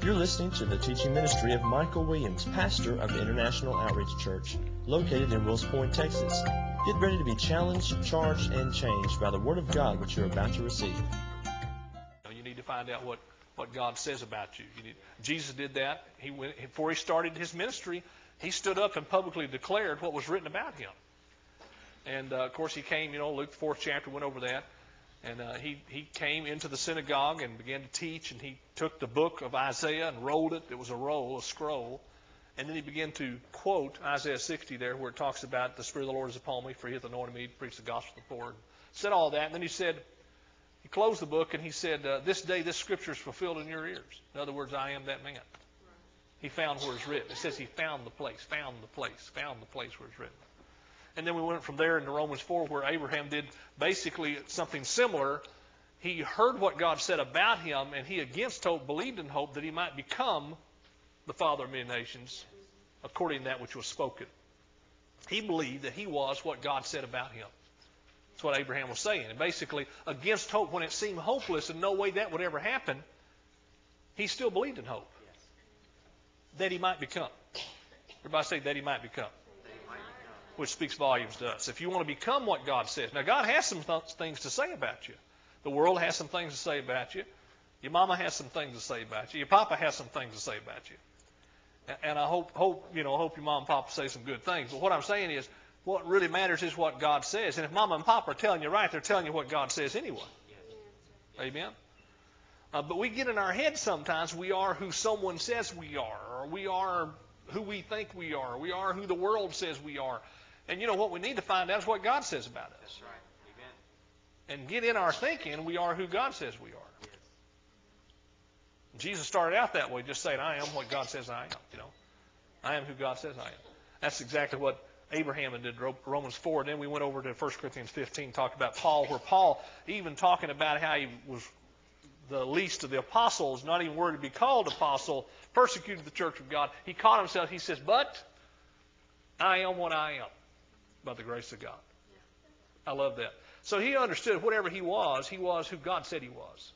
You're listening to the teaching ministry of Michael Williams, pastor of the International Outreach Church, located in Wills Point, Texas. Get ready to be challenged, charged, and changed by the Word of God which you're about to receive. You need to find out what God says about you. Jesus did that. Before he started his ministry, he stood up and publicly declared what was written about him. And, of course, he came, Luke, the 4th chapter, went over that. And he came into the synagogue and began to teach, and he took the book of Isaiah and rolled it. It was a scroll. And then he began to quote Isaiah 60 there, where it talks about the Spirit of the Lord is upon me, for he hath anointed me to preach the gospel to the poor. Said all that, and then he closed the book, and he said, this day this scripture is fulfilled in your ears. In other words, I am that man. He found where it's written. It says he found the place where it's written. And then we went from there into Romans 4, where Abraham did basically something similar. He heard what God said about him, and he against hope believed in hope that he might become the father of many nations, according to that which was spoken. He believed that he was what God said about him. That's what Abraham was saying. And basically, against hope, when it seemed hopeless and no way that would ever happen, he still believed in hope. That he might become. Everybody say, that he might become. Which speaks volumes to us. If you want to become what God says. Now, God has some things to say about you. The world has some things to say about you. Your mama has some things to say about you. Your papa has some things to say about you. And I hope your mom and papa say some good things. But what I'm saying is, what really matters is what God says. And if mama and papa are telling you right, they're telling you what God says anyway. Amen? But we get in our head sometimes we are who someone says we are, or we are who we think we are, or we are who the world says we are. And what we need to find out is what God says about us. That's right. Amen. And get in our thinking we are who God says we are. Yes. Jesus started out that way, just saying, I am what God says I am. I am who God says I am. That's exactly what Abraham did, Romans 4. And then we went over to 1 Corinthians 15, talked about Paul, where Paul, even talking about how he was the least of the apostles, not even worthy to be called apostle, persecuted the church of God. He caught himself, he says, but I am what I am by the grace of God. I love that. So he understood whatever he was who God said he was.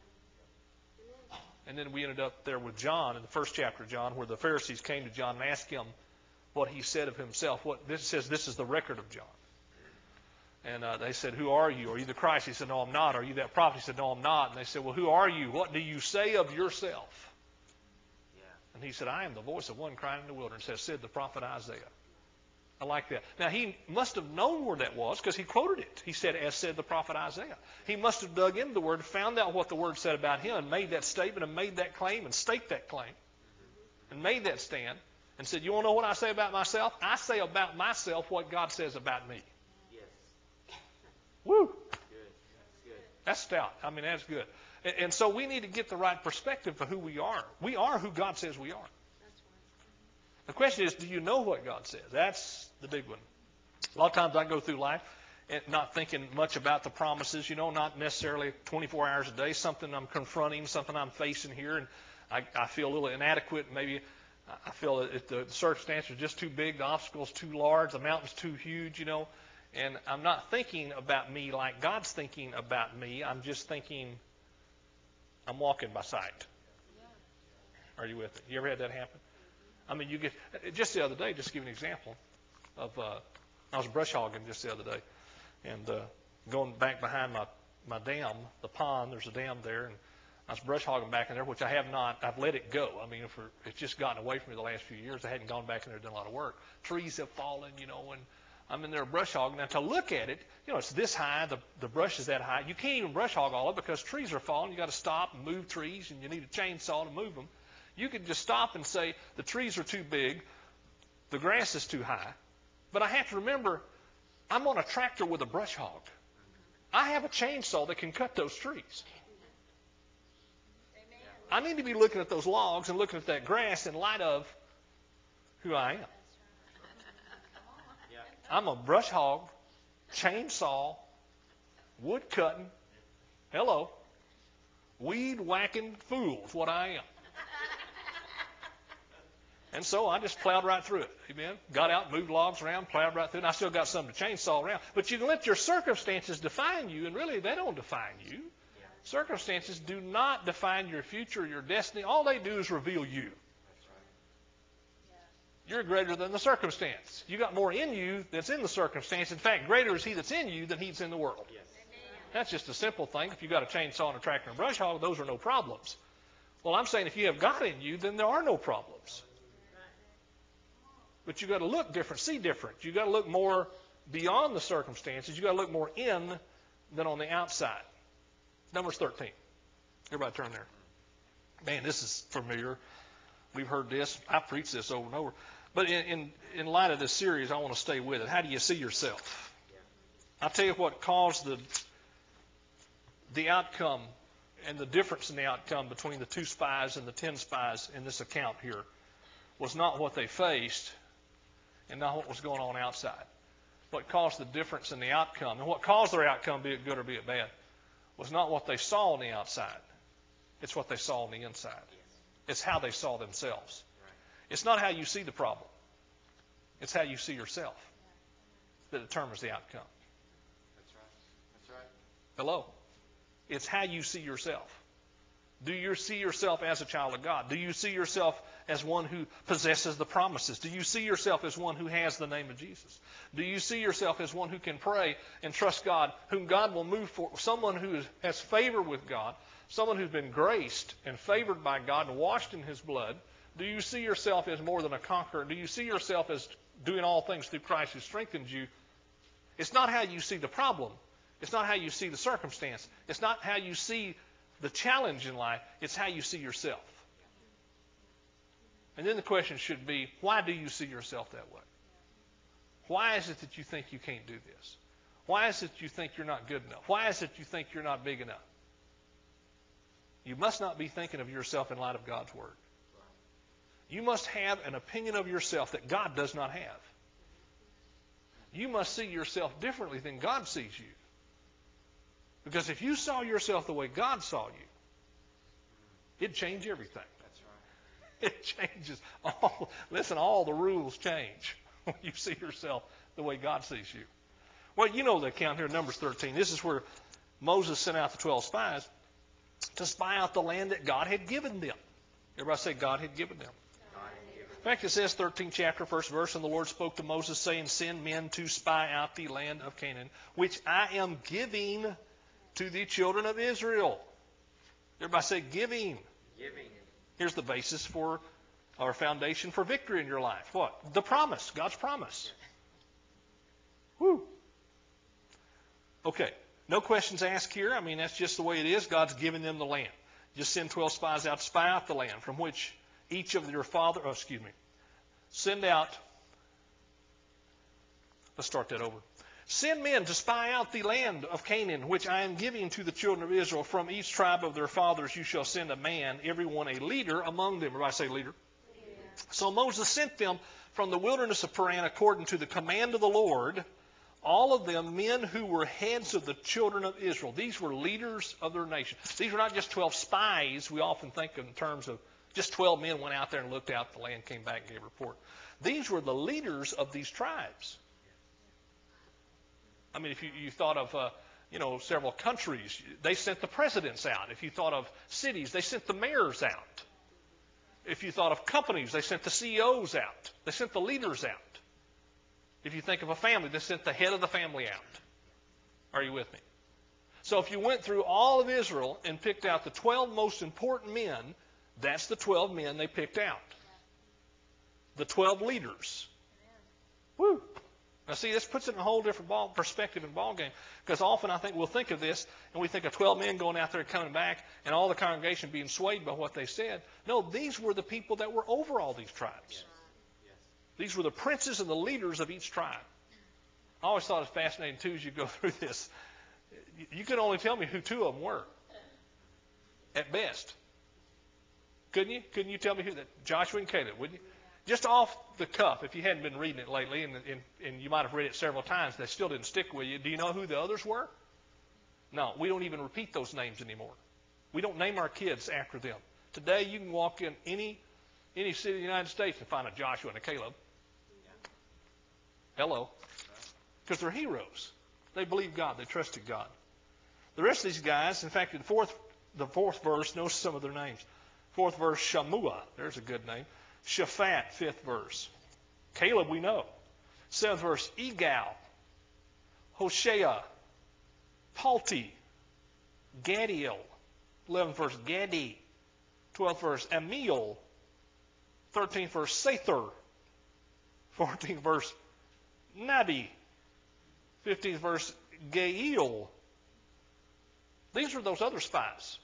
And then we ended up there with John in the first chapter of John, where the Pharisees came to John and asked him what he said of himself. This is the record of John. And they said, who are you? Are you the Christ? He said, no, I'm not. Are you that prophet? He said, no, I'm not. And they said, well, who are you? What do you say of yourself? Yeah. And he said, I am the voice of one crying in the wilderness, as said the prophet Isaiah. I like that. Now, he must have known where that was because he quoted it. He said, as said the prophet Isaiah. He must have dug into the Word, found out what the Word said about him, and made that statement and made that claim and staked that claim and made that stand and said, you want to know what I say about myself? I say about myself what God says about me. Woo! That's stout. That's good. And so we need to get the right perspective of who we are. We are who God says we are. The question is, do you know what God says? That's the big one. A lot of times I go through life and not thinking much about the promises, not necessarily 24 hours a day, something I'm confronting, something I'm facing here, and I feel a little inadequate. Maybe I feel that the circumstances are just too big, the obstacle's too large, the mountain's too huge, and I'm not thinking about me like God's thinking about me. I'm just thinking I'm walking by sight. Are you with it? You ever had that happen? You get, just the other day, just to give you an example of, I was brush hogging just the other day, and going back behind my dam, the pond, there's a dam there, and I was brush hogging back in there, which I have not, I've let it go. It's just gotten away from me the last few years. I hadn't gone back in there and done a lot of work. Trees have fallen, and I'm in there brush hogging. Now, to look at it, it's this high, the brush is that high. You can't even brush hog all of it because trees are falling. You got to stop and move trees, and you need a chainsaw to move them. You could just stop and say, the trees are too big, the grass is too high. But I have to remember, I'm on a tractor with a brush hog. I have a chainsaw that can cut those trees. I need to be looking at those logs and looking at that grass in light of who I am. I'm a brush hog, chainsaw, wood cutting, weed whacking fool is what I am. And so I just plowed right through it. Amen. Got out, moved logs around, plowed right through it. And I still got some to chainsaw around. But you can let your circumstances define you, and really they don't define you. Circumstances do not define your future, your destiny. All they do is reveal you. You're greater than the circumstance. You got more in you that's in the circumstance. In fact, greater is He that's in you than He's in the world. Yes. That's just a simple thing. If you've got a chainsaw and a tractor and a brush hog, those are no problems. Well, I'm saying if you have God in you, then there are no problems. But you've got to look different, see different. You've got to look more beyond the circumstances. You've got to look more in than on the outside. Numbers 13. Everybody turn there. Man, this is familiar. We've heard this. I've preached this over and over. But in light of this series, I want to stay with it. How do you see yourself? I'll tell you what caused the outcome and the difference in the outcome between the 2 spies and the 10 spies in this account here was not what they faced and not what was going on outside. What caused the difference in the outcome and what caused their outcome, be it good or be it bad, was not what they saw on the outside. It's what they saw on the inside. It's how they saw themselves. It's not how you see the problem. It's how you see yourself that determines the outcome. That's right. That's right. Hello? It's how you see yourself. Do you see yourself as a child of God? Do you see yourself as one who possesses the promises? Do you see yourself as one who has the name of Jesus? Do you see yourself as one who can pray and trust God, whom God will move for, someone who has favor with God, someone who's been graced and favored by God and washed in His blood? Do you see yourself as more than a conqueror? Do you see yourself as doing all things through Christ who strengthens you? It's not how you see the problem. It's not how you see the circumstance. It's not how you see the challenge in life. It's how you see yourself. And then the question should be, why do you see yourself that way? Why is it that you think you can't do this? Why is it you think you're not good enough? Why is it you think you're not big enough? You must not be thinking of yourself in light of God's Word. You must have an opinion of yourself that God does not have. You must see yourself differently than God sees you. Because if you saw yourself the way God saw you, it'd change everything. That's right. It changes all the rules change when you see yourself the way God sees you. Well, you know the account here, Numbers 13. This is where Moses sent out the 12 spies to spy out the land that God had given them. Everybody say God had given them. In fact, it says, 13th chapter, first verse, and the Lord spoke to Moses, saying, send men to spy out the land of Canaan, which I am giving to the children of Israel. Everybody say giving. Giving. Here's the basis for our foundation for victory in your life. What? The promise. God's promise. Woo. Okay. No questions asked here. I mean, that's just the way it is. God's giving them the land. Just send 12 spies out to spy out the land from which each of your father, send out, let's start that over. Send men to spy out the land of Canaan, which I am giving to the children of Israel. From each tribe of their fathers you shall send a man, every one a leader among them. Everybody say leader. Yeah. So Moses sent them from the wilderness of Paran according to the command of the Lord, all of them men who were heads of the children of Israel. These were leaders of their nation. These were not just 12 spies. We often think in terms of just 12 men went out there and looked out the land, came back and gave a report. These were the leaders of these tribes. I mean, if you thought of, several countries, they sent the presidents out. If you thought of cities, they sent the mayors out. If you thought of companies, they sent the CEOs out. They sent the leaders out. If you think of a family, they sent the head of the family out. Are you with me? So if you went through all of Israel and picked out the 12 most important men, that's the 12 men they picked out. The 12 leaders. Woo! Now see, this puts it in a whole different perspective and ball game. Because often I think we'll think of this, and we think of 12 men going out there and coming back, and all the congregation being swayed by what they said. No, these were the people that were over all these tribes. Yes. These were the princes and the leaders of each tribe. I always thought it was fascinating, too, as you go through this. You could only tell me who 2 of them were, at best. Couldn't you? Couldn't you tell me who that? Joshua and Caleb, wouldn't you? Just off the cuff, if you hadn't been reading it lately, and you might have read it several times, they still didn't stick with you. Do you know who the others were? No, we don't even repeat those names anymore. We don't name our kids after them. Today, you can walk in any city in the United States and find a Joshua and a Caleb. Hello. Because they're heroes. They believed God. They trusted God. The rest of these guys, in fact, in the 4th the fourth verse, notice some of their names. Fourth verse, Shammua. There's a good name. Shaphat, fifth verse. Caleb, we know. Seventh verse, Egal. Hoshea. Palti. Gadiel. 11th verse, Gadi. 12th verse, Amiel. 13th verse, Sather. 14th verse, Nabi. 15th verse, Gael. These are those other spies.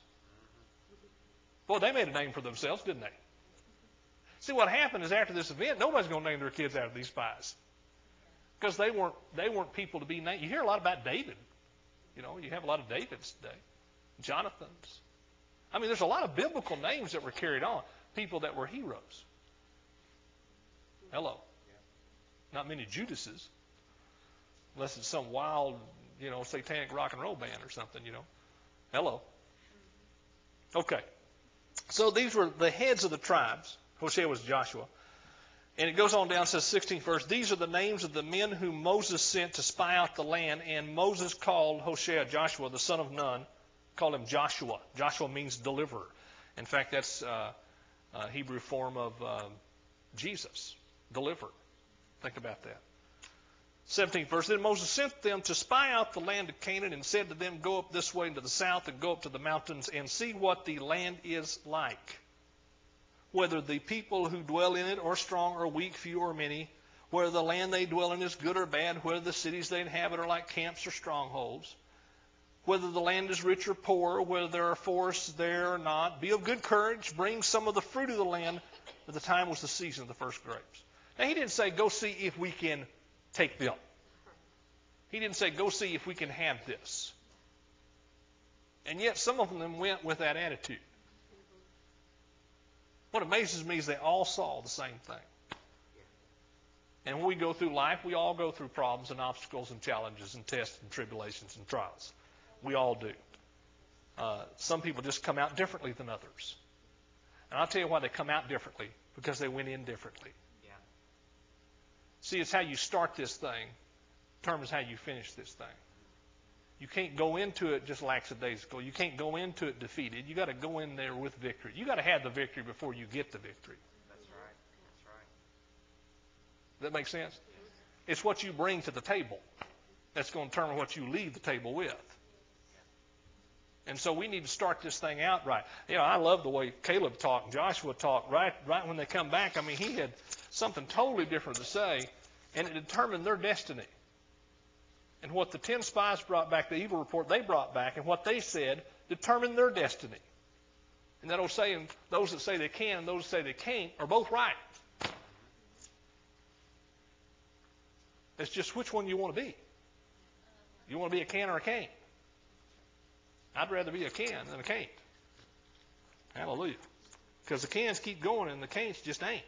Boy, they made a name for themselves, didn't they? See, what happened is after this event, nobody's going to name their kids after these spies. Because they weren't people to be named. You hear a lot about David. You have a lot of Davids today. Jonathans. I mean, there's a lot of biblical names that were carried on. People that were heroes. Hello. Not many Judases. Unless it's some wild, satanic rock and roll band or something, Hello. Okay. So these were the heads of the tribes. Hosea was Joshua. And it goes on down, says 16th verse, these are the names of the men whom Moses sent to spy out the land. And Moses called Hosea, Joshua, the son of Nun, called him Joshua. Joshua means deliverer. In fact, that's a Hebrew form of Jesus, deliverer. Think about that. 17th verse, then Moses sent them to spy out the land of Canaan and said to them, go up this way into the south and go up to the mountains and see what the land is like. Whether the people who dwell in it are strong or weak, few or many, whether the land they dwell in is good or bad, whether the cities they inhabit are like camps or strongholds, whether the land is rich or poor, whether there are forests there or not. Be of good courage, bring some of the fruit of the land, for the time was the season of the first grapes. Now he didn't say, go see if we can take them. He didn't say, go see if we can have this. And yet some of them went with that attitude. What amazes me is they all saw the same thing. And when we go through life, we all go through problems and obstacles and challenges and tests and tribulations and trials. We all do. Some people just come out differently than others. And I'll tell you why they come out differently. Because they went in differently. Yeah. See, it's how you start this thing determines how you finish this thing. You can't go into it just lackadaisical. You can't go into it defeated. You got to go in there with victory. You got to have the victory before you get the victory. That's right. That's right. Does that make sense? It's what you bring to the table that's going to determine what you leave the table with. And so we need to start this thing out right. I love the way Caleb talked, Joshua talked, right when they come back. I mean, he had something totally different to say, and it determined their destiny. And what the 10 spies brought back, the evil report they brought back, and what they said determined their destiny. And that old saying, those that say they can and those that say they can't are both right. It's just which one you want to be. You want to be a can or a can't? I'd rather be a can than a can't. Hallelujah. Because the cans keep going and the can'ts just ain't.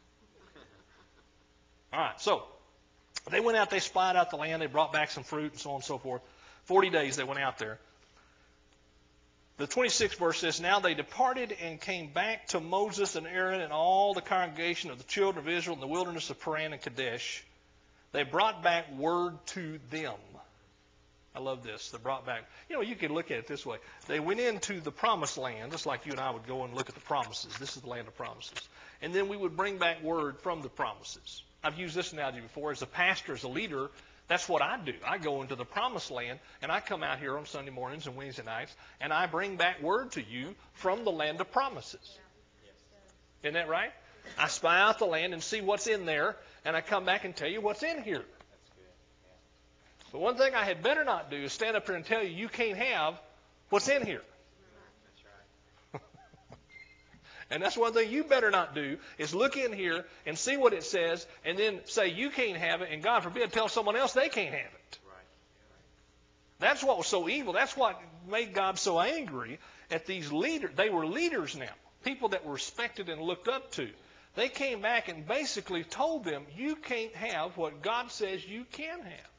All right, so they went out, they spied out the land, they brought back some fruit and so on and so forth. 40 days they went out there. The 26th verse says, now they departed and came back to Moses and Aaron and all the congregation of the children of Israel in the wilderness of Paran and Kadesh. They brought back word to them. I love this. They brought back, you can look at it this way. They went into the promised land, just like you and I would go and look at the promises. This is the land of promises. And then we would bring back word from the promises. I've used this analogy before. As a pastor, as a leader, that's what I do. I go into the promised land, and I come out here on Sunday mornings and Wednesday nights, and I bring back word to you from the land of promises. Isn't that right? I spy out the land and see what's in there, and I come back and tell you what's in here. But one thing I had better not do is stand up here and tell you you can't have what's in here. That's right. And that's one thing you better not do is look in here and see what it says and then say you can't have it and God forbid tell someone else they can't have it. Right. That's what was so evil. That's what made God so angry at these leaders. They were leaders now, people that were respected and looked up to. They came back and basically told them you can't have what God says you can have.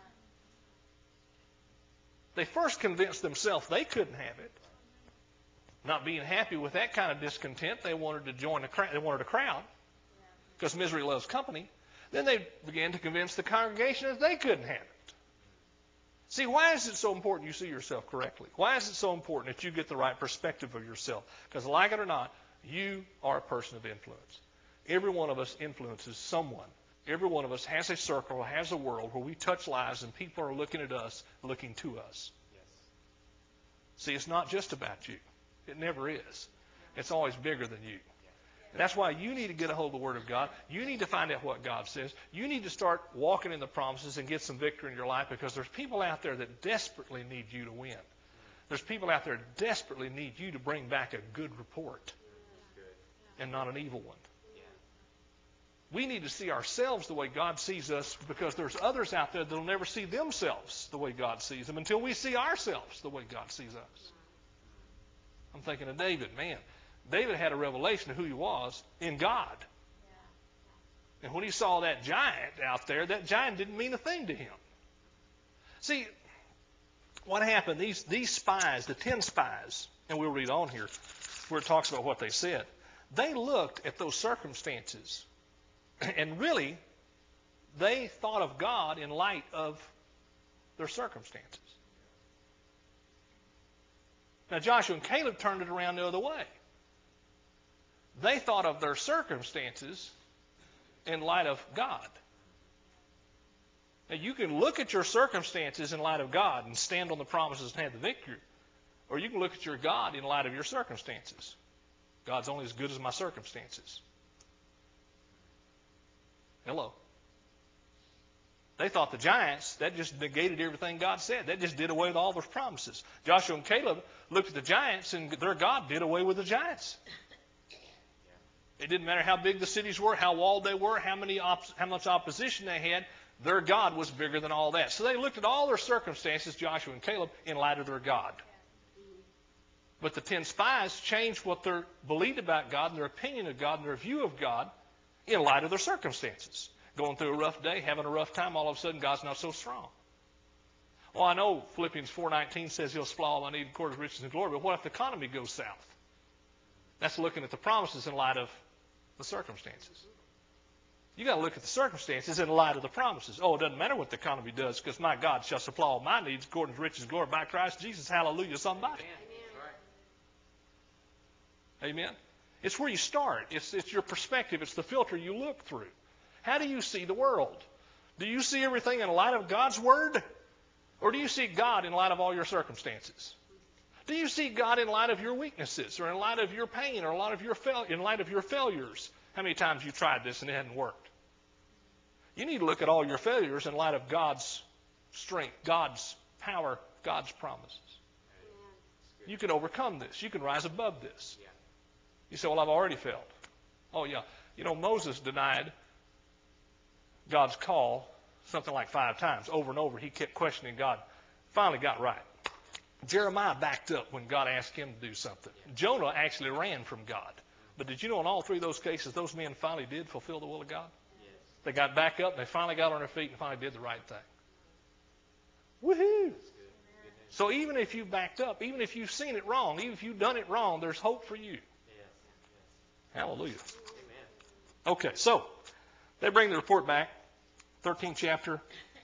They first convinced themselves they couldn't have it. Not being happy with that kind of discontent, they wanted to join the crowd. They wanted a crowd because misery loves company. Then they began to convince the congregation that they couldn't have it. See, why is it so important you see yourself correctly? Why is it so important that you get the right perspective of yourself? Because like it or not, you are a person of influence. Every one of us influences someone. Every one of us has a circle, has a world where we touch lives and people are looking at us, looking to us. Yes. See, it's not just about you. It never is. It's always bigger than you. And that's why you need to get a hold of the Word of God. You need to find out what God says. You need to start walking in the promises and get some victory in your life, because there's people out there that desperately need you to win. There's people out there that desperately need you to bring back a good report and not an evil one. We need to see ourselves the way God sees us, because there's others out there that will never see themselves the way God sees them until we see ourselves the way God sees us. I'm thinking of David. Man, David had a revelation of who he was in God. And when he saw that giant out there, that giant didn't mean a thing to him. See, what happened, these spies, the 10 spies, and we'll read on here where it talks about what they said, they looked at those circumstances, and really, they thought of God in light of their circumstances. Now, Joshua and Caleb turned it around the other way. They thought of their circumstances in light of God. Now, you can look at your circumstances in light of God and stand on the promises and have the victory. Or you can look at your God in light of your circumstances. God's only as good as my circumstances. Hello. They thought the giants, that just negated everything God said. That just did away with all those promises. Joshua and Caleb looked at the giants, and their God did away with the giants. It didn't matter how big the cities were, how walled they were, how much opposition they had. Their God was bigger than all that. So they looked at all their circumstances, Joshua and Caleb, in light of their God. But the 10 spies changed what they believed about God and their opinion of God and their view of God in light of their circumstances. Going through a rough day, having a rough time, all of a sudden God's not so strong. Well, I know Philippians 4:19 says He'll supply all I need according to His riches and glory, but what if the economy goes south? That's looking at the promises in light of the circumstances. You got to look at the circumstances in light of the promises. Oh, it doesn't matter what the economy does, because my God shall supply all my needs according to riches and glory by Christ Jesus. Hallelujah, somebody. Amen. It's where you start. It's your perspective. It's the filter you look through. How do you see the world? Do you see everything in light of God's Word? Or do you see God in light of all your circumstances? Do you see God in light of your weaknesses, or in light of your pain, or in light of your failures? How many times you tried this and it hadn't worked? You need to look at all your failures in light of God's strength, God's power, God's promises. You can overcome this. You can rise above this. You say, well, I've already failed. Oh, yeah. You know, Moses denied God's call something like 5 times. Over and over, he kept questioning God. Finally got right. Jeremiah backed up when God asked him to do something. Jonah actually ran from God. But did you know in all 3 of those cases, those men finally did fulfill the will of God? Yes. They got back up, and they finally got on their feet and finally did the right thing. Woohoo! So even if you backed up, even if you've seen it wrong, even if you've done it wrong, there's hope for you. Hallelujah. Amen. Okay, so they bring the report back, 13th chapter.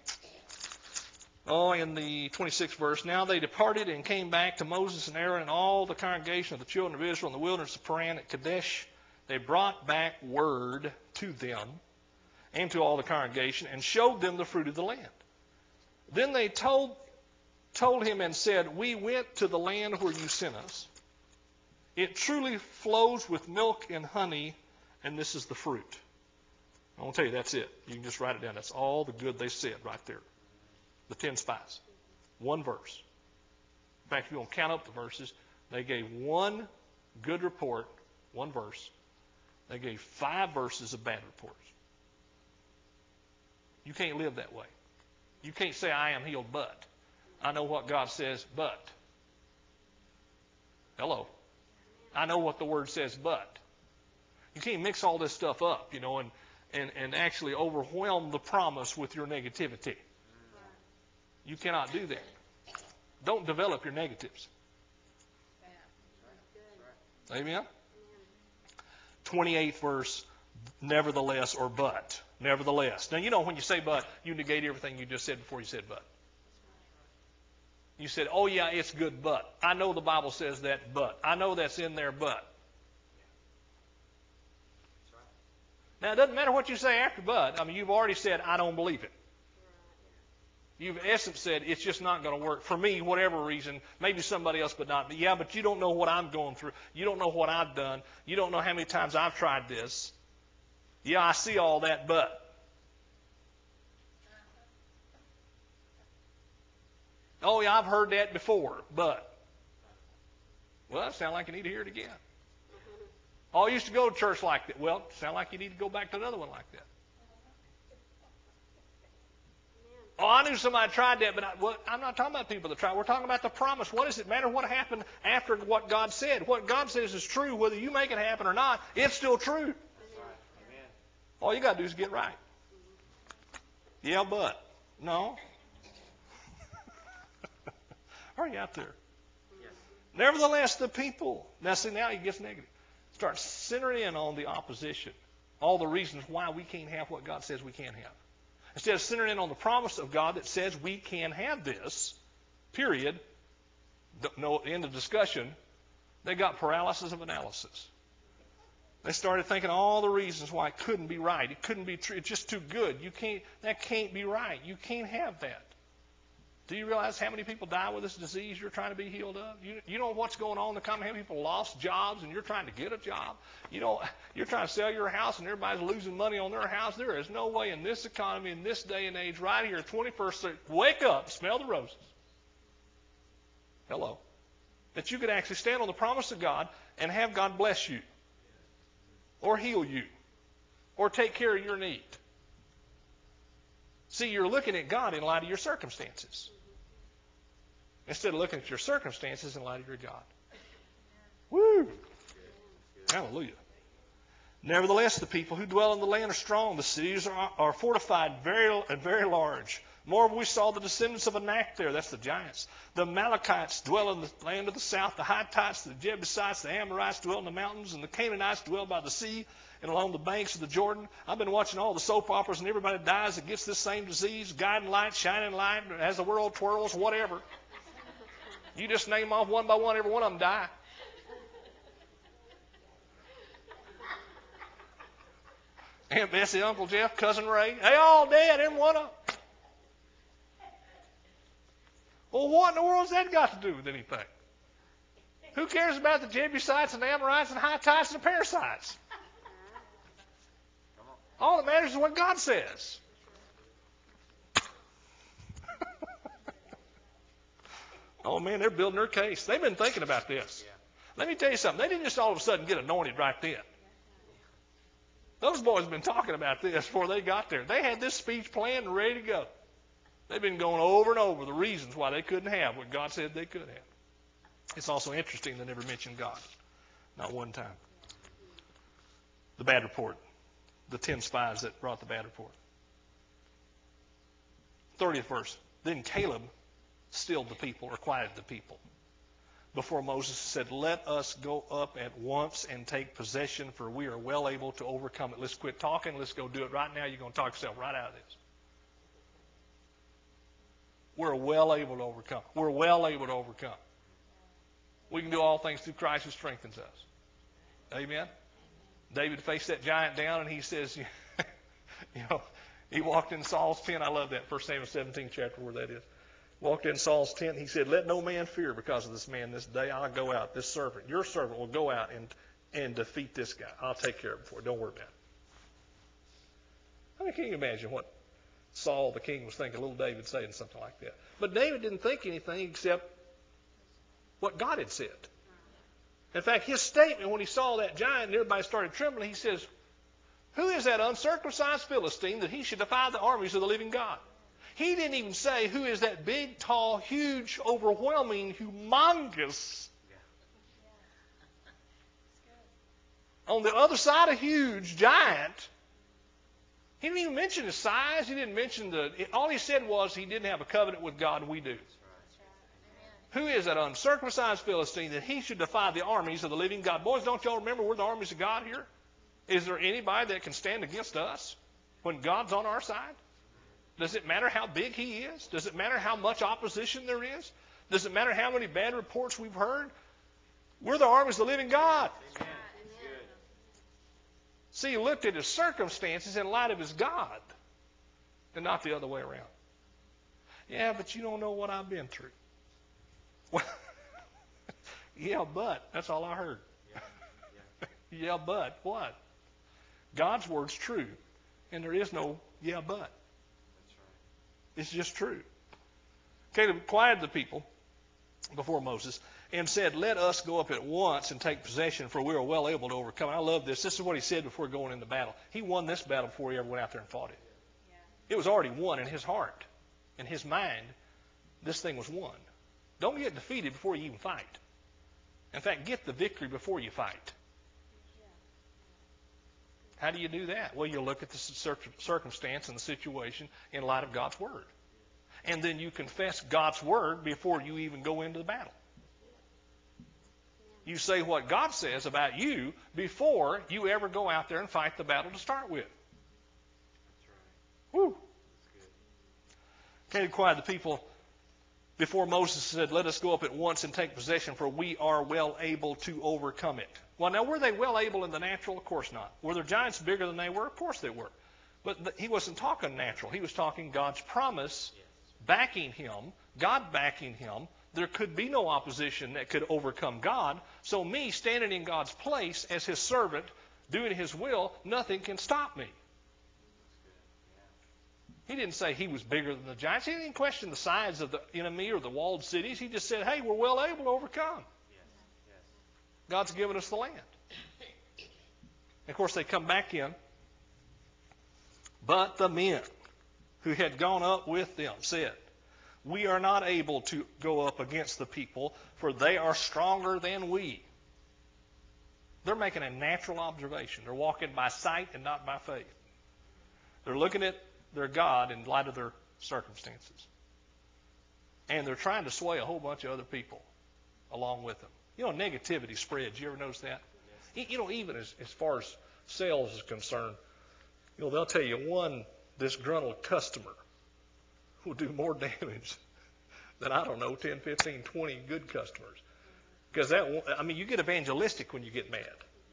Oh, in the 26th verse, now they departed and came back to Moses and Aaron and all the congregation of the children of Israel in the wilderness of Paran at Kadesh. They brought back word to them and to all the congregation and showed them the fruit of the land. Then they told him and said, we went to the land where you sent us. It truly flows with milk and honey, and this is the fruit. I want to tell you, that's it. You can just write it down. That's all the good they said right there. The 10 spies. 1 verse. In fact, if you want to count up the verses, they gave 1 good report, 1 verse. They gave 5 verses of bad reports. You can't live that way. You can't say, I am healed, but. I know what God says, but. Hello. I know what the Word says, but. You can't mix all this stuff up, you know, and actually overwhelm the promise with your negativity. You cannot do that. Don't develop your negatives. Amen? 28th verse, nevertheless or but. Nevertheless. Now, you know when you say but, you negate everything you just said before you said but. You said, oh yeah, it's good, but. I know the Bible says that, but. I know that's in there, but. Now, it doesn't matter what you say after but. I mean, you've already said, I don't believe it. You've in essence said, it's just not going to work. For me, whatever reason, maybe somebody else, but not me. Yeah, but you don't know what I'm going through. You don't know what I've done. You don't know how many times I've tried this. Yeah, I see all that, but. Oh, yeah, I've heard that before, but. Well, it sounds like you need to hear it again. Oh, I used to go to church like that. Well, it sounds like you need to go back to another one like that. Oh, I knew somebody tried that, but I'm not talking about people that tried. We're talking about the promise. What does it matter what happened after what God said? What God says is true, whether you make it happen or not. It's still true. Amen. All you got to do is get right. Yeah, but. No. Are you out there? Yes. Nevertheless, the people. Now, see, now he gets negative. Start centering in on the opposition. All the reasons why we can't have what God says we can have. Instead of centering in on the promise of God that says we can have this, period, no end of discussion, they got paralysis of analysis. They started thinking all the reasons why it couldn't be right. It couldn't be true. It's just too good. That can't be right. You can't have that. Do you realize how many people die with this disease you're trying to be healed of? You know what's going on in the economy? How many people lost jobs and you're trying to get a job? You're trying to sell your house and everybody's losing money on their house. There is no way in this economy, in this day and age, right here, 21st century, wake up, smell the roses. Hello. That you could actually stand on the promise of God and have God bless you or heal you or take care of your need. See, you're looking at God in light of your circumstances, instead of looking at your circumstances in light of your God. Woo! Hallelujah. Nevertheless, the people who dwell in the land are strong. The cities are fortified, very large. Moreover, we saw the descendants of Anak there. That's the giants. The Amalekites dwell in the land of the south. The Hittites, the Jebusites, the Amorites dwell in the mountains. And the Canaanites dwell by the sea and along the banks of the Jordan. I've been watching all the soap operas, and everybody dies that gets this same disease. Guiding light, shining light, as the world twirls, whatever. You just name off one by one, every one of them die. Aunt Bessie, Uncle Jeff, Cousin Ray, they all dead, every one of them. Well, what in the world has that got to do with anything? Who cares about the Jebusites and the Amorites and Hittites and the Perizzites? All that matters is what God says. Oh, man, they're building their case. They've been thinking about this. Let me tell you something. They didn't just all of a sudden get anointed right then. Those boys have been talking about this before they got there. They had this speech planned and ready to go. They've been going over and over the reasons why they couldn't have what God said they could have. It's also interesting they never mentioned God. Not one time. The bad report. The 10 spies that brought the bad report. 30th verse. Then Caleb stilled the people, or quieted the people, before Moses said, let us go up at once and take possession, for we are well able to overcome it. Let's quit talking. Let's go do it right now. You're going to talk yourself right out of this. We're well able to overcome. We're well able to overcome. We can do all things through Christ who strengthens us. Amen? David faced that giant down, and he says, he walked in Saul's tent. I love that, 1 Samuel 17 chapter where that is. Walked in Saul's tent. He said, let no man fear because of this man this day. I'll go out. This servant, your servant, will go out and defeat this guy. I'll take care of it for you. Don't worry about it. I mean, can you imagine what Saul the king was thinking, little David saying something like that? But David didn't think anything except what God had said. In fact, his statement when he saw that giant and everybody started trembling, he says, who is that uncircumcised Philistine that he should defy the armies of the living God? He didn't even say, who is that big, tall, huge, overwhelming, humongous. On the other side of huge, giant. He didn't even mention his size. He didn't mention all he said was he didn't have a covenant with God, and we do. Who is that uncircumcised Philistine that he should defy the armies of the living God? Boys, don't y'all remember we're the armies of God here? Is there anybody that can stand against us when God's on our side? Does it matter how big he is? Does it matter how much opposition there is? Does it matter how many bad reports we've heard? We're the armies of the living God. Amen. That's good. See, he looked at his circumstances in light of his God and not the other way around. Yeah, but you don't know what I've been through. Well, yeah, but. That's all I heard. Yeah, but. What? God's word's true. And there is no yeah, but. That's right. It's just true. Caleb quieted the people before Moses and said, let us go up at once and take possession, for we are well able to overcome. I love this. This is what he said before going into battle. He won this battle before he ever went out there and fought it. It was already won in his heart, in his mind. This thing was won. Don't get defeated before you even fight. In fact, get the victory before you fight. How do you do that? Well, you look at the circumstance and the situation in light of God's Word. And then you confess God's Word before you even go into the battle. You say what God says about you before you ever go out there and fight the battle to start with. That's right. Woo! That's good. Caleb quieted the people before Moses said, let us go up at once and take possession, for we are well able to overcome it. Well, now, were they well able in the natural? Of course not. Were there giants bigger than they were? Of course they were. But he wasn't talking natural. He was talking God's promise backing him, God backing him. There could be no opposition that could overcome God. So me standing in God's place as his servant, doing his will, nothing can stop me. He didn't say he was bigger than the giants. He didn't question the size of the enemy or the walled cities. He just said, hey, we're well able to overcome. Yes. Yes. God's given us the land. And of course, they come back in. But the men who had gone up with them said, we are not able to go up against the people, for they are stronger than we. They're making a natural observation. They're walking by sight and not by faith. They're looking at their God in light of their circumstances. And they're trying to sway a whole bunch of other people along with them. You know, negativity spreads. You ever notice that? Yes. You know, even as far as sales is concerned, you know, they'll tell you one disgruntled customer will do more damage than, I don't know, 10, 15, 20 good customers. Because you get evangelistic when you get mad.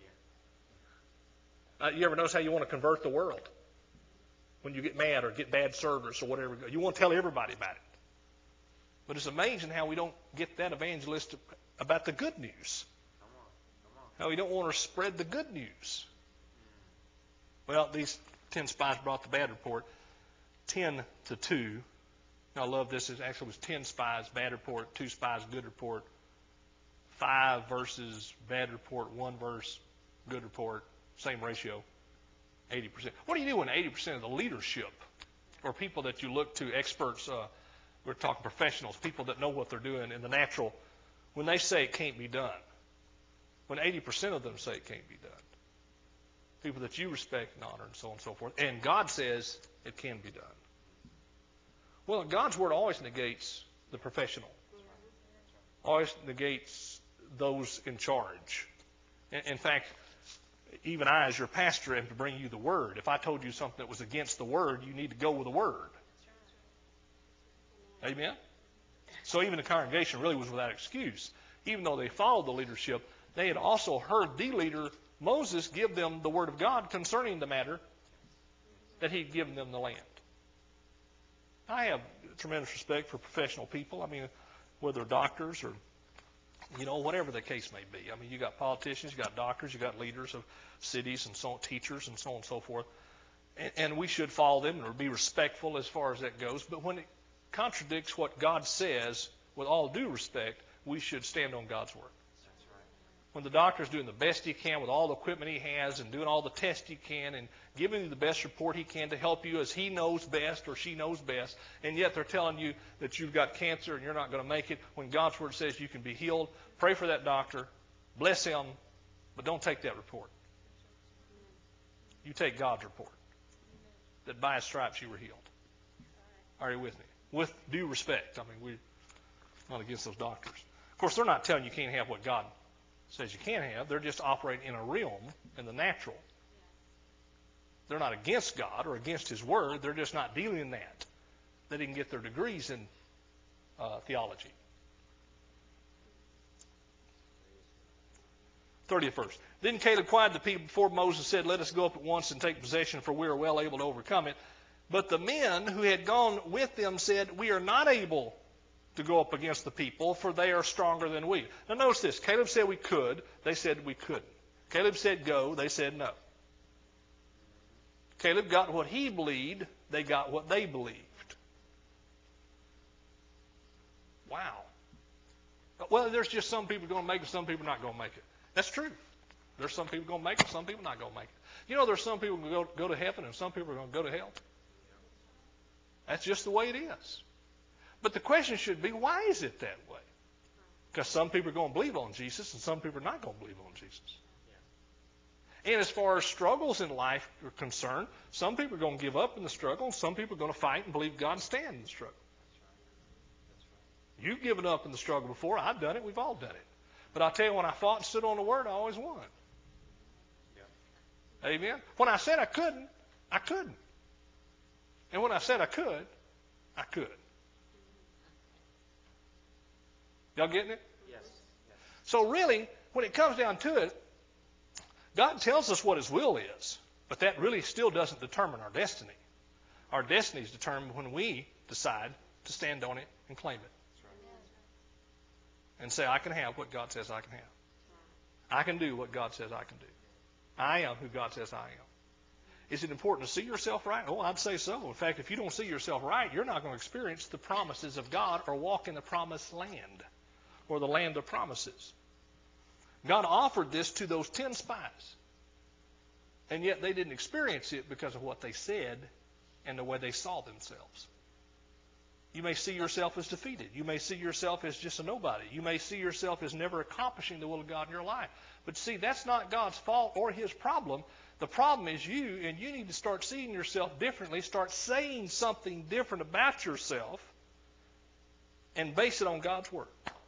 You ever notice how you want to convert the world? When you get mad or get bad service or whatever, you want to tell everybody about it. But it's amazing how we don't get that evangelistic about the good news. How we don't want to spread the good news. Well, these 10 spies brought the bad report, 10-2. I love this. It actually was 10 spies, bad report, 2 spies, good report, 5 verses bad report, 1 verse good report, same ratio, 80%. What do you do when 80% of the leadership or people that you look to, experts, we're talking professionals, people that know what they're doing in the natural, when they say it can't be done, when 80% of them say it can't be done, people that you respect and honor and so on and so forth, and God says it can be done. Well, God's word always negates the professional. Always negates those in charge. In fact, even I, as your pastor, am to bring you the word. If I told you something that was against the word, you need to go with the word. Amen? So even the congregation really was without excuse. Even though they followed the leadership, they had also heard the leader, Moses, give them the word of God concerning the matter that he'd given them the land. I have tremendous respect for professional people. I mean, whether doctors or, you know, whatever the case may be. I mean, you got politicians, you got doctors, you got leaders of cities and so on, teachers and so on and so forth. And we should follow them or be respectful as far as that goes. But when it contradicts what God says, with all due respect, we should stand on God's word. When the doctor's doing the best he can with all the equipment he has and doing all the tests he can and giving you the best report he can to help you as he knows best or she knows best, and yet they're telling you that you've got cancer and you're not going to make it, when God's word says you can be healed, pray for that doctor, bless him, but don't take that report. You take God's report, that by his stripes you were healed. Are you with me? With due respect. I mean, we're not against those doctors. Of course, they're not telling you can't have what God says you can't have. They're just operating in a realm, in the natural. They're not against God or against his word. They're just not dealing in that. They didn't get their degrees in theology. 30th verse. Then Caleb quieted the people before Moses, said, "Let us go up at once and take possession, for we are well able to overcome it." But the men who had gone with them said, "We are not able to go up against the people, for they are stronger than we." Now notice this. Caleb said we could. They said we couldn't. Caleb said go. They said no. Caleb got what he believed. They got what they believed. Wow. Well, there's just some people going to make it, some people not going to make it. That's true. There's some people going to make it, some people not going to make it. You know, there's some people going to go to heaven and some people are going to go to hell. That's just the way it is. But the question should be, why is it that way? Because some people are going to believe on Jesus and some people are not going to believe on Jesus. And as far as struggles in life are concerned, some people are going to give up in the struggle and some people are going to fight and believe God and stand in the struggle. You've given up in the struggle before. I've done it. We've all done it. But I'll tell you, when I fought and stood on the Word, I always won. Yeah. Amen? When I said I couldn't, I couldn't. And when I said I could, I could. Y'all getting it? Yes. So really, when it comes down to it, God tells us what His will is, but that really still doesn't determine our destiny. Our destiny is determined when we decide to stand on it and claim it. And say, I can have what God says I can have. I can do what God says I can do. I am who God says I am. Is it important to see yourself right? Oh, I'd say so. In fact, if you don't see yourself right, you're not going to experience the promises of God or walk in the promised land or the land of promises. God offered this to those 10 spies. And yet they didn't experience it because of what they said and the way they saw themselves. You may see yourself as defeated. You may see yourself as just a nobody. You may see yourself as never accomplishing the will of God in your life. But see, that's not God's fault or His problem. The problem is you, and you need to start seeing yourself differently. Start saying something different about yourself and base it on God's Word.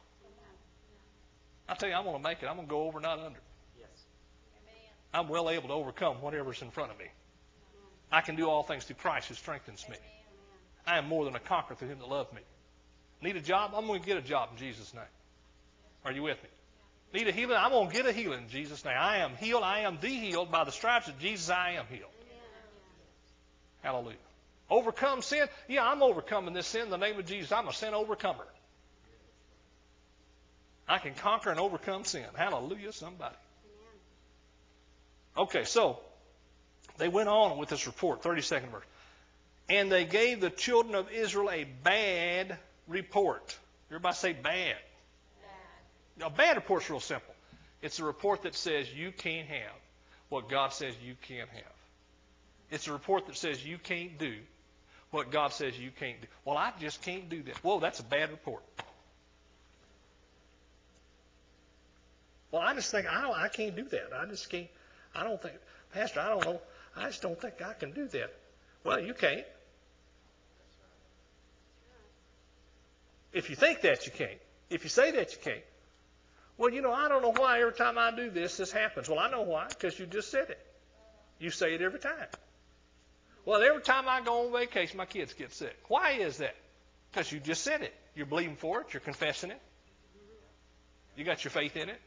I tell you, I'm going to make it. I'm going to go over, not under. Yes. I'm well able to overcome whatever's in front of me. I can do all things through Christ who strengthens me. I am more than a conqueror through Him that loved me. Need a job? I'm going to get a job in Jesus' name. Are you with me? Need a healing? I'm going to get a healing in Jesus' name. I am healed. I am the healed. By the stripes of Jesus, I am healed. Hallelujah. Overcome sin? Yeah, I'm overcoming this sin in the name of Jesus. I'm a sin overcomer. I can conquer and overcome sin. Hallelujah, somebody. Okay, so they went on with this report, 32nd verse. And they gave the children of Israel a bad report. Everybody say bad. A bad report's real simple. It's a report that says you can't have what God says you can have. It's a report that says you can't do what God says you can't do. Well, I just can't do that. Whoa, that's a bad report. Well, I just think, I can't do that. I just can't. I don't think, Pastor, I don't know. I just don't think I can do that. Well, you can't. If you think that, you can't. If you say that, you can't. Well, you know, I don't know why every time I do this, this happens. Well, I know why, because you just said it. You say it every time. Well, every time I go on vacation, my kids get sick. Why is that? Because you just said it. You're believing for it. You're confessing it. You got your faith in it.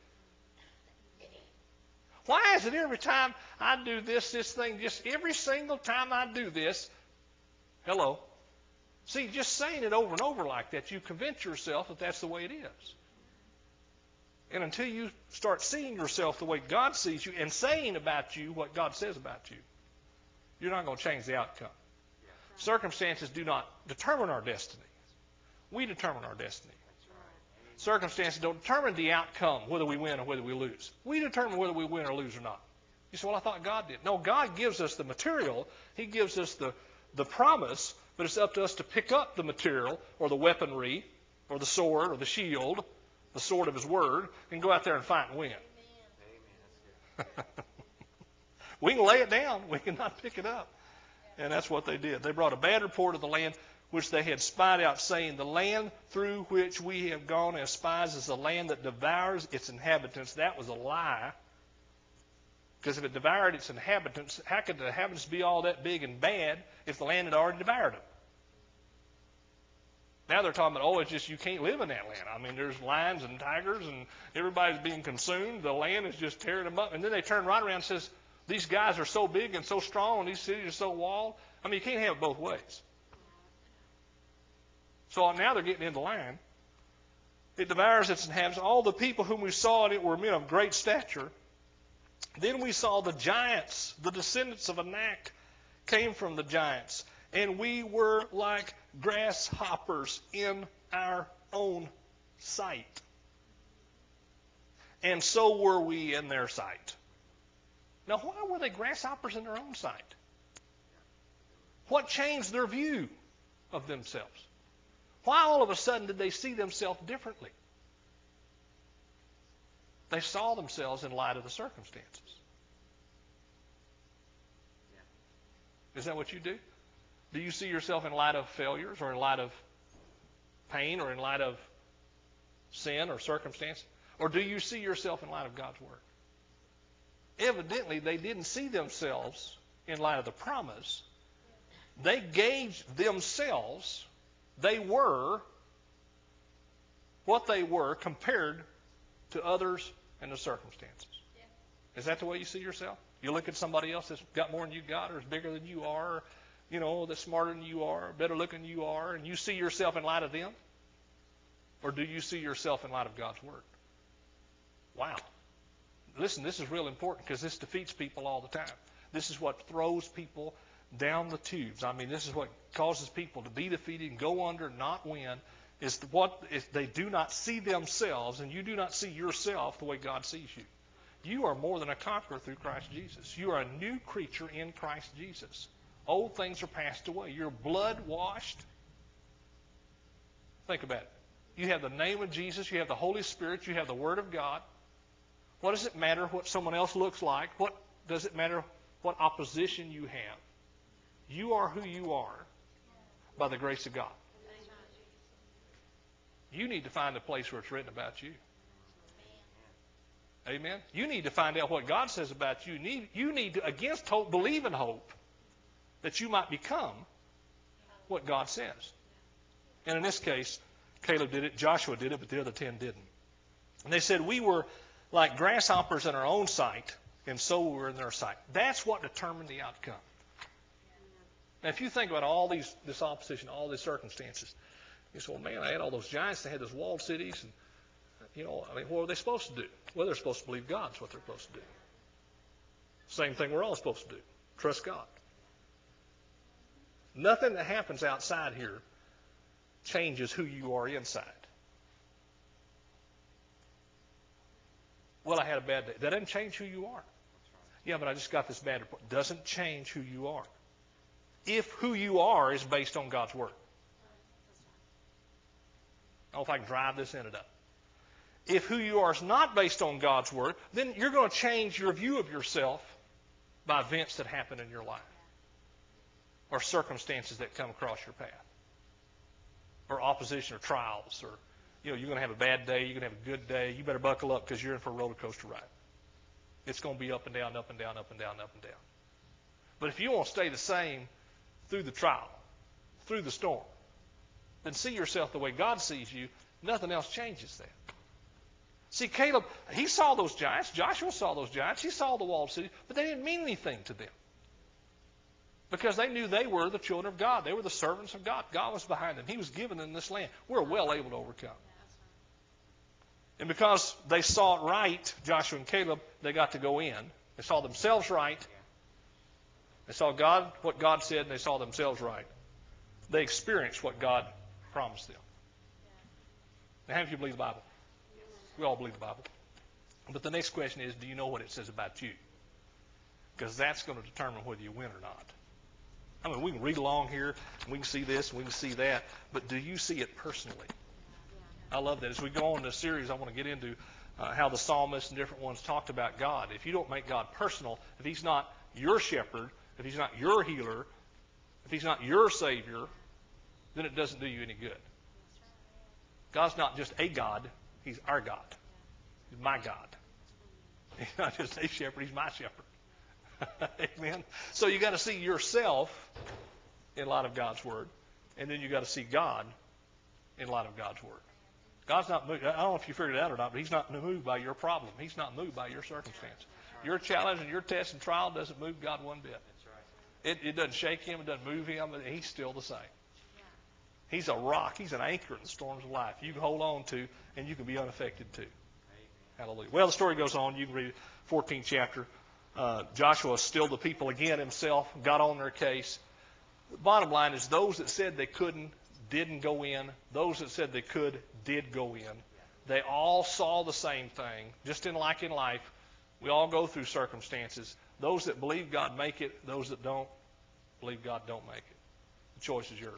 Why is it every time I do this thing, just every single time I do this, hello? See, just saying it over and over like that, you convince yourself that that's the way it is. And until you start seeing yourself the way God sees you and saying about you what God says about you, you're not going to change the outcome. Circumstances do not determine our destiny. We determine our destiny. Circumstances don't determine the outcome, whether we win or whether we lose. We determine whether we win or lose or not. You say, well, I thought God did. No, God gives us the material. He gives us the promise, but it's up to us to pick up the material or the weaponry or the sword or the shield, the sword of His Word, and go out there and fight and win. Amen. We can lay it down. We cannot pick it up. And that's what they did. They brought a bad report of the land which they had spied out, saying, the land through which we have gone as spies is a land that devours its inhabitants. That was a lie. Because if it devoured its inhabitants, how could the inhabitants be all that big and bad if the land had already devoured them? Now they're talking about, oh, it's just you can't live in that land. I mean, there's lions and tigers and everybody's being consumed. The land is just tearing them up. And then they turn right around and says, these guys are so big and so strong and these cities are so walled. I mean, you can't have it both ways. So now they're getting into line. It devours its inhabitants. All the people whom we saw in it were men of great stature. Then we saw the giants, the descendants of Anak, came from the giants. And we were like grasshoppers in our own sight. And so were we in their sight. Now, why were they grasshoppers in their own sight? What changed their view of themselves? Why all of a sudden did they see themselves differently? They saw themselves in light of the circumstances. Is that what you do? Do you see yourself in light of failures or in light of pain or in light of sin or circumstance? Or do you see yourself in light of God's Word? Evidently, they didn't see themselves in light of the promise. They gauged themselves. They were what they were compared to others and the circumstances. Yeah. Is that the way you see yourself? You look at somebody else that's got more than you got or is bigger than you are, or, you know, that's smarter than you are, better looking than you are, and you see yourself in light of them? Or do you see yourself in light of God's Word? Wow. Listen, this is real important because this defeats people all the time. This is what throws people down the tubes. I mean, this is what causes people to be defeated and go under, not win, is what if they do not see themselves and you do not see yourself the way God sees you. You are more than a conqueror through Christ Jesus. You are a new creature in Christ Jesus. Old things are passed away. You're blood washed. Think about it. You have the name of Jesus. You have the Holy Spirit. You have the Word of God. What does it matter what someone else looks like? What does it matter what opposition you have? You are who you are by the grace of God. You need to find a place where it's written about you. Amen. You need to find out what God says about you. You need to, against hope, believe in hope that you might become what God says. And in this case, Caleb did it, Joshua did it, but the other 10 didn't. And they said, we were like grasshoppers in our own sight, and so we were in their sight. That's what determined the outcome. Now, if you think about all this opposition, all these circumstances, you say, well, man, I had all those giants, they had those walled cities, and, you know, I mean, what were they supposed to do? Well, they're supposed to believe God's what they're supposed to do. Same thing we're all supposed to do. Trust God. Nothing that happens outside here changes who you are inside. Well, I had a bad day. That doesn't change who you are. Yeah, but I just got this bad report. Doesn't change who you are. If who you are is based on God's Word. I don't know if I can drive this in it up. If who you are is not based on God's Word, then you're going to change your view of yourself by events that happen in your life or circumstances that come across your path or opposition or trials or, you know, you're going to have a bad day, you're going to have a good day. You better buckle up because you're in for a roller coaster ride. It's going to be up and down, up and down, up and down, up and down. But if you want to stay the same through the trial, through the storm, then see yourself the way God sees you. Nothing else changes that. See, Caleb, he saw those giants. Joshua saw those giants. He saw the walled city, but they didn't mean anything to them because they knew they were the children of God. They were the servants of God. God was behind them. He was giving them this land. We're well able to overcome. And because they saw it right, Joshua and Caleb, they got to go in. They saw themselves right. They saw God, what God said, and they saw themselves right. They experienced what God promised them. Now, how many of you believe the Bible? We all believe the Bible. But the next question is, do you know what it says about you? Because that's going to determine whether you win or not. I mean, we can read along here, and we can see this, and we can see that, but do you see it personally? I love that. As we go on in this series, I want to get into how the psalmists and different ones talked about God. If you don't make God personal, if He's not your shepherd, if He's not your healer, if He's not your Savior, then it doesn't do you any good. God's not just a God. He's our God. He's my God. He's not just a shepherd. He's my shepherd. Amen. So you got to see yourself in light of God's Word, and then you got to see God in light of God's Word. God's not moved. I don't know if you figured it out or not, but He's not moved by your problem. He's not moved by your circumstance. Your challenge and your test and trial doesn't move God one bit. It doesn't shake Him. It doesn't move Him. He's still the same. He's a rock. He's an anchor in the storms of life. You can hold on to, and you can be unaffected too. Hallelujah. Well, the story goes on. You can read 14th chapter. Joshua stilled the people again himself, got on their case. The bottom line is those that said they couldn't didn't go in. Those that said they could did go in. They all saw the same thing. Just in life, we all go through circumstances. Those that believe God make it. Those that don't believe God don't make it. The choice is yours.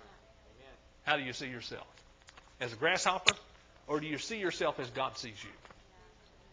How do you see yourself? As a grasshopper, or do you see yourself as God sees you?